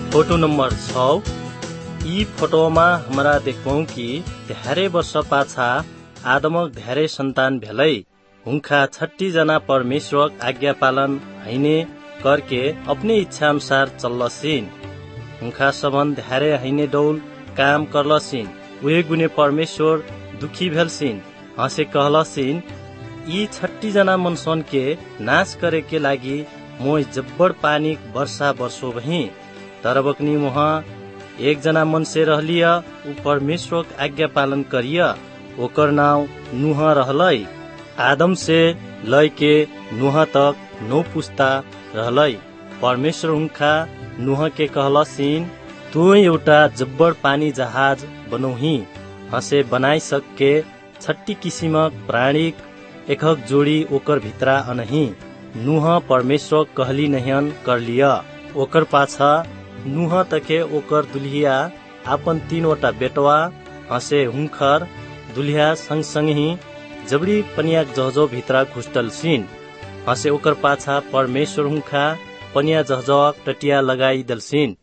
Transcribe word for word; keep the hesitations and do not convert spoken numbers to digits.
Photo number छ। यी फोटोमा हमरा देखौं कि धेरै वर्ष पाछा आदमक धेरै सन्तान भेलै हुनका छठी जना परमेश्वर आज्ञा पालन हैने करके अपने इच्छा अनुसार चल्लसिन। हुनका सबन धेरै हैने डौल काम करलसिन। उहे गुने परमेश्वर दुखी भेलसिन, हंसे कहलसिन यी छठी जना मनसन के नाश करे के लागि मोय जब्बड़ पानी वर्षा वर्षो भही। तर बकनी वहाँ एक जना मन से रहलिया, उ परमेश्वर आज्ञा पालन करिया। ओकर नाव नूह रहलै। आदम से लय के नूह तक नौ पुस्ता रहलै। परमेश्वर हुनका नूह के कहलसिन तू एउटा जब्बड़ पानी जहाज बनौही, हसे बनाई सके छठी किसिमक प्राणीक एकहक जोड़ी ओकर भित्रा अनही। नूह परमेश्वर कहली नहियन कर लिया। ओकर पाछा नूह तके ओकर दुल्हिया आपन तीनवटा बेटवा हसे हुनकर दुल्हिया संग संग ही जबड़ी पनिया जहजो भित्रा घुस्टलसिन। हसे ओकर पाछा परमेश्वर हुनका पनिया जहजो टटिया लगाई दलसिन।